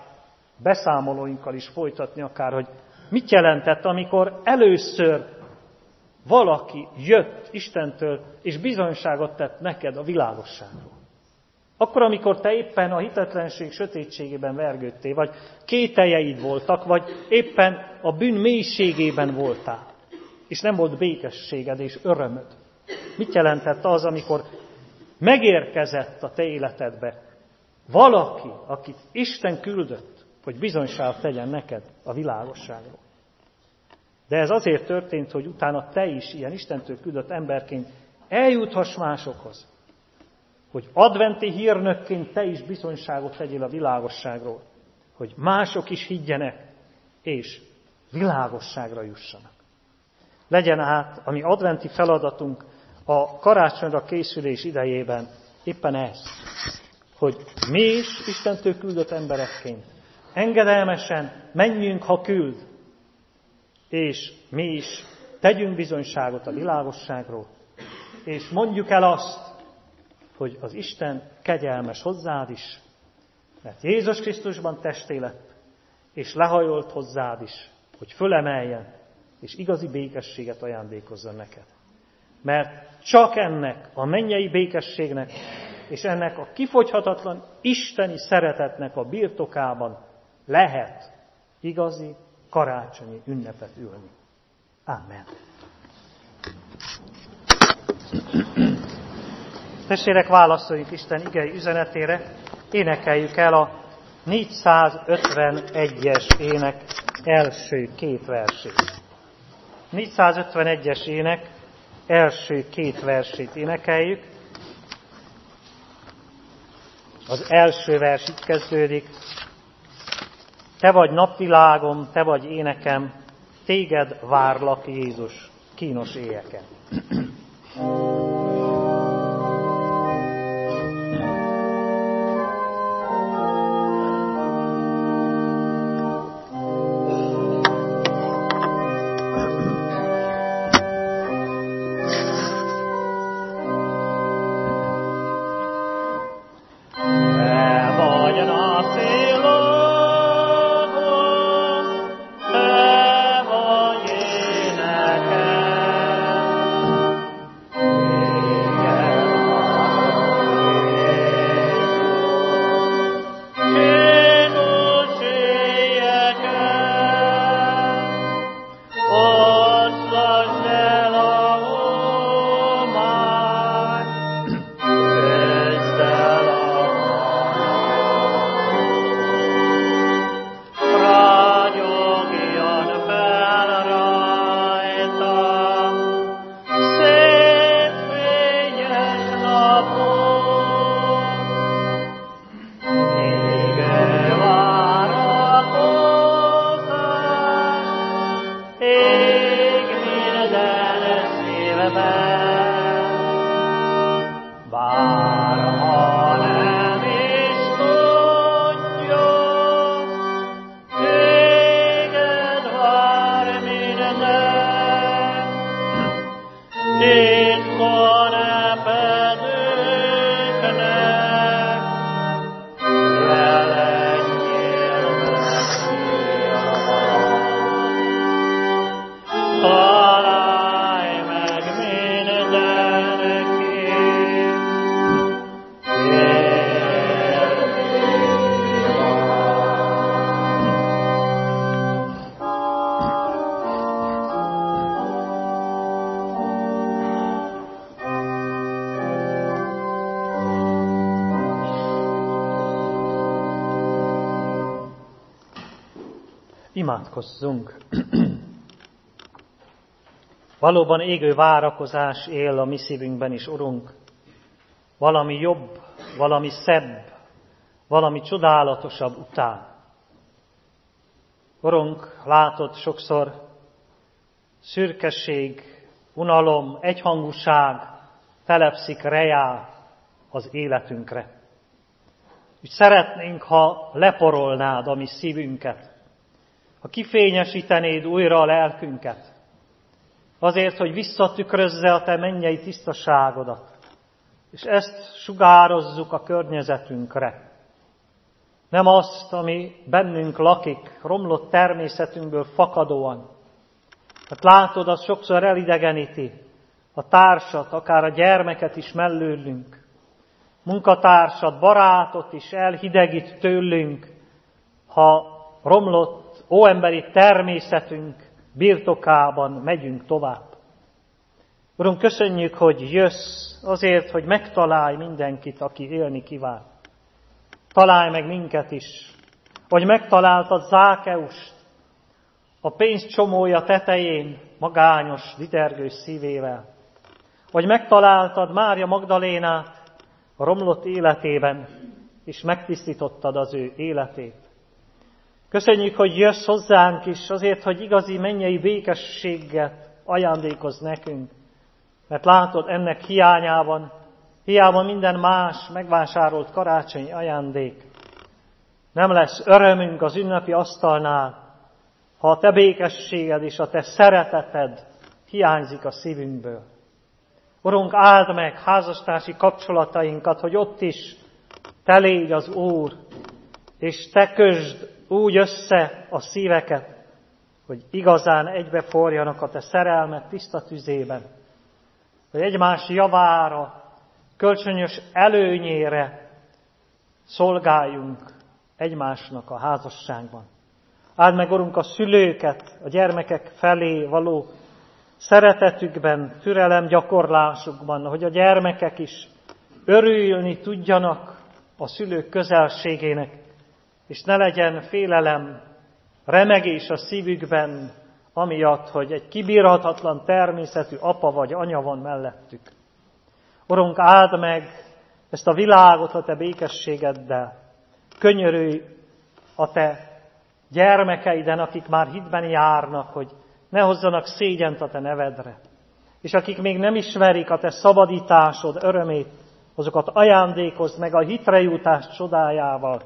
beszámolóinkkal is folytatni akár, hogy mit jelentett, amikor először valaki jött Istentől, és bizonyságot tett neked a világosságról. Akkor, amikor te éppen a hitetlenség sötétségében vergődtél, vagy kételjeid voltak, vagy éppen a bűn mélységében voltál, és nem volt békességed és örömöd. Mit jelentett az, amikor megérkezett a te életedbe valaki, akit Isten küldött, hogy bizonyságot tegyen neked a világosságról? De ez azért történt, hogy utána te is ilyen Istentől küldött emberként eljuthass másokhoz. Hogy adventi hírnökként te is bizonyságot tegyél a világosságról. Hogy mások is higgyenek, és világosságra jussanak. Legyen át a mi adventi feladatunk a karácsonyra készülés idejében éppen ez, hogy mi is Istentől küldött emberekként engedelmesen menjünk, ha küld, és mi is tegyünk bizonyságot a világosságról, és mondjuk el azt, hogy az Isten kegyelmes hozzád is, mert Jézus Krisztusban testé lett, és lehajolt hozzád is, hogy fölemeljen, és igazi békességet ajándékozzon neked. Mert csak ennek a mennyei békességnek, és ennek a kifogyhatatlan isteni szeretetnek a birtokában lehet igazi karácsonyi ünnepet ülni. Amen. Testvérek, válaszoljuk Isten igei üzenetére, énekeljük el a négyszázötvenegyes ének első két versét. négyszázötvenegyes ének első két versét énekeljük. Az első vers így kezdődik. Te vagy napvilágom, te vagy énekem, téged várlak, Jézus, kínos éjeken. Imádkozzunk! Valóban égő várakozás él a mi szívünkben is, Urunk. Valami jobb, valami szebb, valami csodálatosabb után. Urunk, látod, sokszor szürkeség, unalom, egyhangúság telepszik rejá az életünkre. Úgy szeretnénk, ha leporolnád a mi szívünket, ha kifényesítenéd újra a lelkünket, azért, hogy visszatükrözze a te mennyei tisztaságodat, és ezt sugározzuk a környezetünkre. Nem azt, ami bennünk lakik, romlott természetünkből fakadóan, Hát látod, az sokszor elidegeníti a társat, akár a gyermeket is mellőlünk, munkatársat, barátot is elhidegít tőlünk, ha romlott óemberi természetünk birtokában megyünk tovább. Urunk, köszönjük, hogy jössz azért, hogy megtalálj mindenkit, aki élni kíván. Találj meg minket is, hogy megtaláltad Zákeust a pénzcsomója tetején magányos, didergős szívével. Hogy megtaláltad Mária Magdalénát a romlott életében, és megtisztítottad az ő életét. Köszönjük, hogy jössz hozzánk is azért, hogy igazi mennyei békességet ajándékozz nekünk. Mert látod, ennek hiányában, hiába minden más megvásárolt karácsonyi ajándék, nem lesz örömünk az ünnepi asztalnál, ha a te békességed és a te szereteted hiányzik a szívünkből. Urunk, áld meg házastársi kapcsolatainkat, hogy ott is te légy az Úr, és te kösd úgy össze a szíveket, hogy igazán egybeforjanak a te szerelmet tiszta tüzében, hogy egymás javára, kölcsönös előnyére szolgáljunk egymásnak a házasságban. Áld meg, Urunk, a szülőket a gyermekek felé való szeretetükben, türelem gyakorlásukban, hogy a gyermekek is örülni tudjanak a szülők közelségének, és ne legyen félelem, remegés a szívükben, amiatt, hogy egy kibírhatatlan természetű apa vagy anya van mellettük. Urunk, áld meg ezt a világot a te békességeddel. Könyörülj a te gyermekeiden, akik már hitben járnak, hogy ne hozzanak szégyent a te nevedre. És akik még nem ismerik a te szabadításod örömét, azokat ajándékozd meg a hitre jutás csodájával.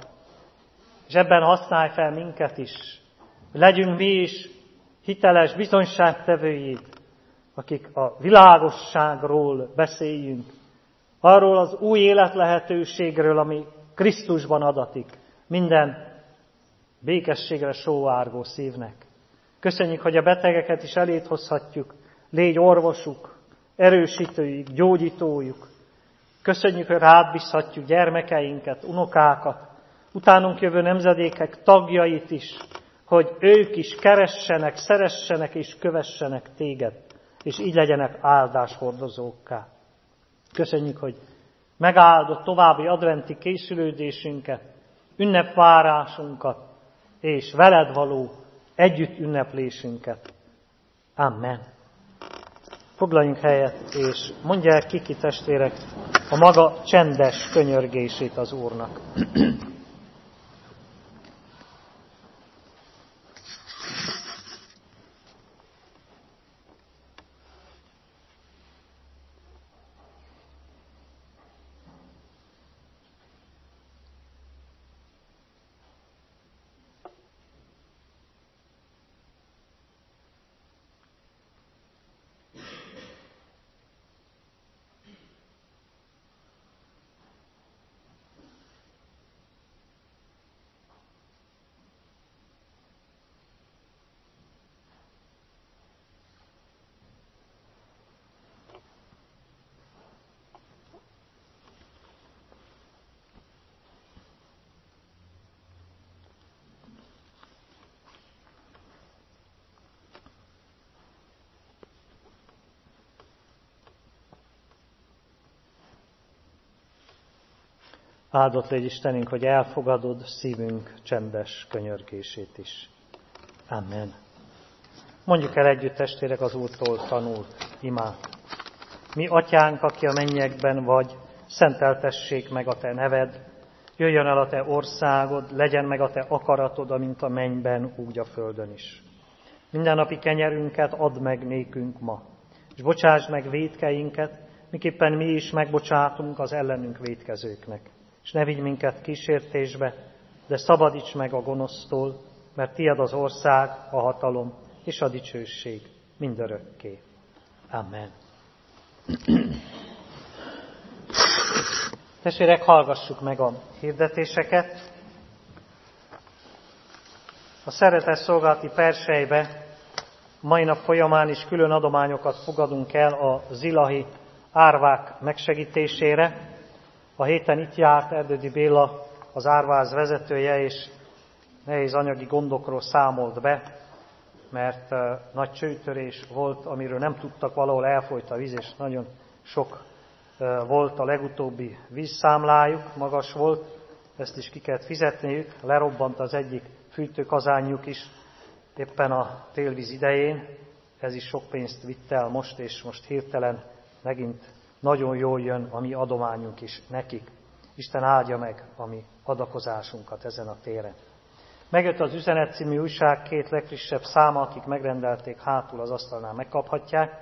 És ebben használj fel minket is. Legyünk mi is hiteles bizonyságtevőjét, akik a világosságról beszéljünk, arról az új életlehetőségről, ami Krisztusban adatik, minden békességre sóvárgó szívnek. Köszönjük, hogy a betegeket is eléd hozhatjuk, légy orvosuk, erősítőjük, gyógyítójuk. Köszönjük, hogy rád bízhatjuk gyermekeinket, unokákat, utánunk jövő nemzedékek tagjait is, hogy ők is keressenek, szeressenek és kövessenek téged, és így legyenek áldáshordozókká. Köszönjük, hogy megáldott további adventi készülődésünket, ünnepvárásunkat, és veled való együtt ünneplésünket. Amen. Foglaljunk helyet, és mondják Kiki testvérek a maga csendes könyörgését az Úrnak. Áldott légy Istenünk, hogy elfogadod szívünk csendes könyörgését is. Amen. Mondjuk el együtt, testvérek, az Úrtól tanult imát. Mi atyánk, aki a mennyekben vagy, szenteltessék meg a te neved, jöjjön el a te országod, legyen meg a te akaratod, amint a mennyben, úgy a földön is. Mindennapi kenyerünket add meg nékünk ma, és bocsásd meg vétkeinket, miképpen mi is megbocsátunk az ellenünk vétkezőknek. És ne vigy minket kísértésbe, de szabadíts meg a gonosztól, mert tied az ország, a hatalom és a dicsőség mindörökké. Amen. Testvérek, hallgassuk meg a hirdetéseket. A szeretett szolgálati persejbe mai nap folyamán is külön adományokat fogadunk el a zilahi árvák megsegítésére. A héten itt járt Erdődi Béla, az árváz vezetője, és nehéz anyagi gondokról számolt be, mert uh, nagy csőtörés volt, amiről nem tudtak, valahol elfolyt a víz, és nagyon sok uh, volt a legutóbbi vízszámlájuk, magas volt, ezt is ki kellett fizetniük, lerobbant az egyik fűtőkazánjuk is éppen a télvíz idején, ez is sok pénzt vitt el most, és most hirtelen megint nagyon jól jön a mi adományunk is nekik. Isten áldja meg a mi adakozásunkat ezen a téren. Megjött az Üzenet című újság két legfrissebb száma, akik megrendelték, hátul az asztalnál megkaphatják.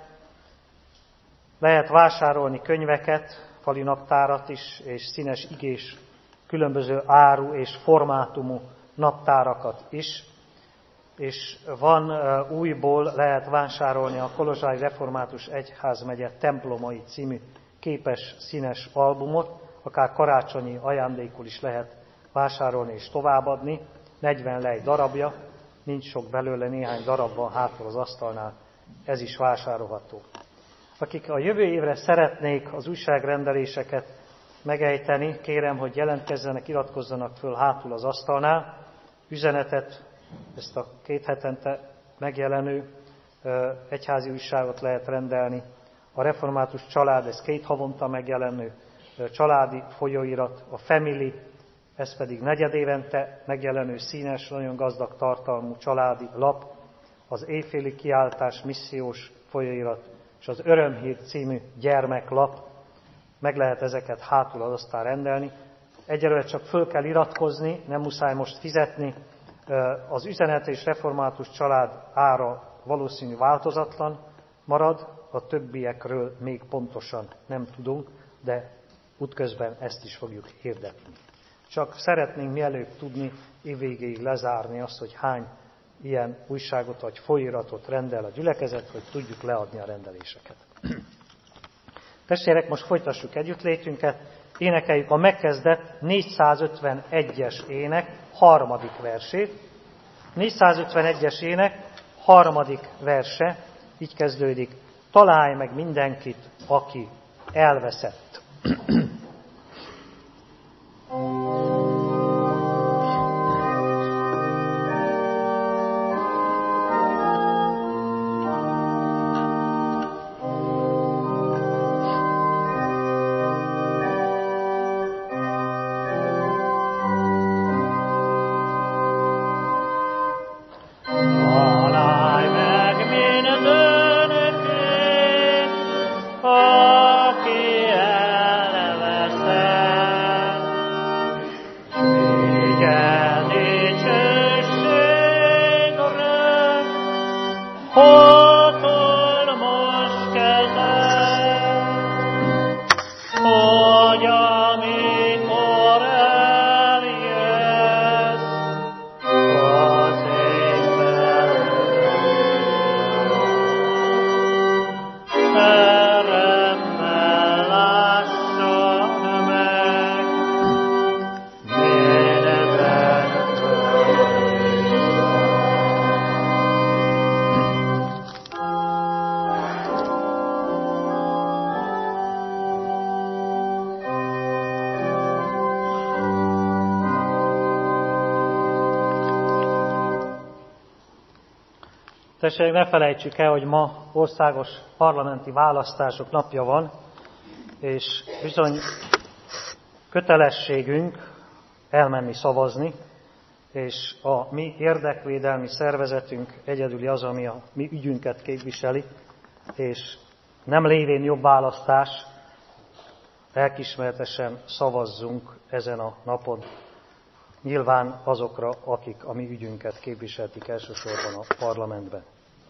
Lehet vásárolni könyveket, fali naptárat is, és színes igés, különböző áru és formátumú naptárakat is. És van újból, lehet vásárolni a Kolozsvári Református Egyházmegye templomai című képes színes albumot, akár karácsonyi ajándékul is lehet vásárolni és továbbadni. negyven lej darabja, nincs sok belőle, néhány darab van hátul az asztalnál, ez is vásárolható. Akik a jövő évre szeretnék az újságrendeléseket megejteni, kérem, hogy jelentkezzenek, iratkozzanak föl hátul az asztalnál. Üzenetet, ezt a két hetente megjelenő egyházi újságot lehet rendelni. A Református Család, ez két havonta megjelenő családi folyóirat, a Family, ez pedig negyedévente megjelenő színes, nagyon gazdag tartalmú családi lap, az Éjféli Kiáltás missziós folyóirat, és az Örömhír című gyermeklap, meg lehet ezeket hátul az asztal rendelni. Egyelőre csak föl kell iratkozni, nem muszáj most fizetni. Az Üzenet és Református Család ára valószínű változatlan marad, a többiekről még pontosan nem tudunk, de útközben ezt is fogjuk hirdetni. Csak szeretnénk mielőbb tudni, évvégéig lezárni azt, hogy hány ilyen újságot vagy folyóiratot rendel a gyülekezet, hogy tudjuk leadni a rendeléseket. Testvérek, most folytassuk együttlétünket, énekeljük a megkezdett négyszázötvenegyes ének harmadik versét. négyszázötvenegyes ének harmadik verse, így kezdődik: találj meg mindenkit, aki elveszett. Tessék, ne felejtsük el, hogy ma országos parlamenti választások napja van, és bizony kötelességünk elmenni szavazni, és a mi érdekvédelmi szervezetünk egyedüli az, ami a mi ügyünket képviseli, és nem lévén jobb választás, lelkismeretesen szavazzunk ezen a napon. Nyilván azokra, akik a mi ügyünket képviseltik elsősorban a parlamentben.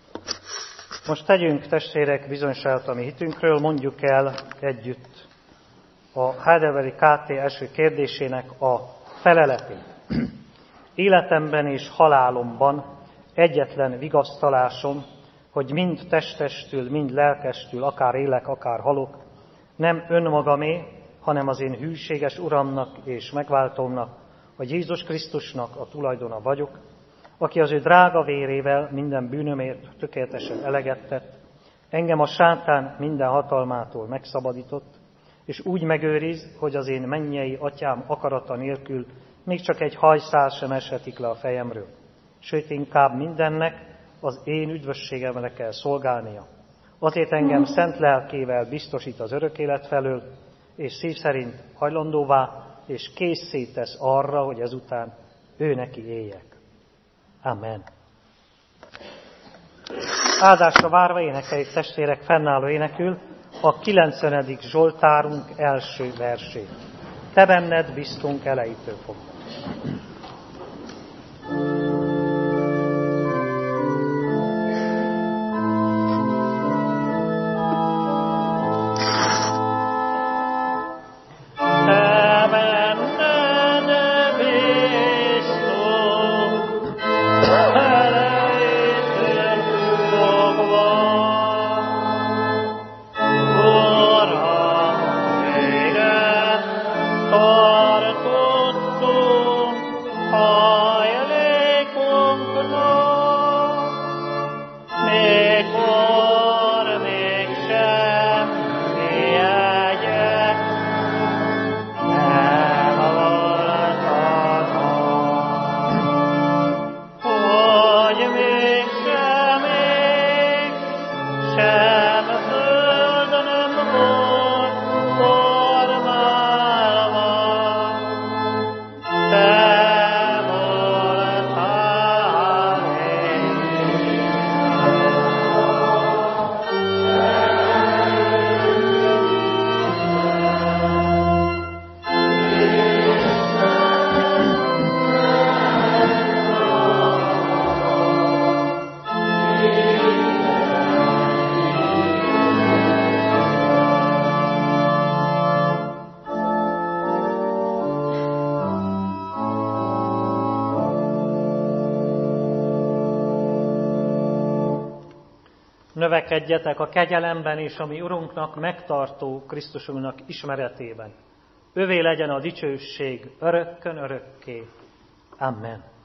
Most tegyünk, testvérek, bizonyságot a mi hitünkről, mondjuk el együtt a Heidelbergi ká té első kérdésének a feleletét. Életemben és halálomban egyetlen vigasztalásom, hogy mind testestül, mind lelkestül, akár élek, akár halok, nem önmagamé, hanem az én hűséges Uramnak és megváltómnak, a Jézus Krisztusnak a tulajdona vagyok, aki az ő drága vérével minden bűnömért tökéletesen eleget tett, engem a sátán minden hatalmától megszabadított, és úgy megőriz, hogy az én mennyei atyám akarata nélkül még csak egy hajszál sem eshetik le a fejemről. Sőt, inkább mindennek az én üdvösségemre kell szolgálnia. Azért engem szent lelkével biztosít az örök élet felől, és szív szerint hajlandóvá és készé tesz arra, hogy ezután ő neki éljek. Amen. Áldásra várva énekeljük, testvérek, fennálló énekül a kilencvenedik Zsoltárunk első versét. Te benned biztunk elejétől fogva. Növekedjetek a kegyelemben és a mi Urunknak megtartó Krisztusunknak ismeretében. Övé legyen a dicsőség örökkön örökké. Amen.